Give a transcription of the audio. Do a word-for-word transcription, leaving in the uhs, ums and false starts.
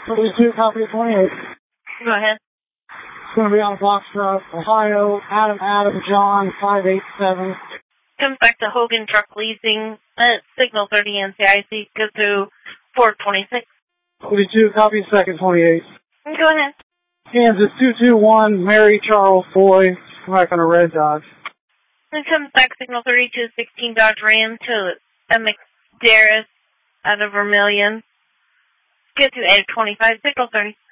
forty-two, copy twenty-eight. Go ahead. It's going to be on Foxtrot, Ohio, Adam, Adam, John, five eight seven. Comes back to Hogan Truck Leasing at Signal thirty N C I C. Go through four twenty-six. forty-two, copy second twenty-eight. Go ahead. Kansas two two one, Mary Charles Boy, back on a red Dodge. Then comes back Signal thirty-two sixteen Dodge Ram to M X Darris out of Vermilion. Go through eight twenty-five, Signal thirty.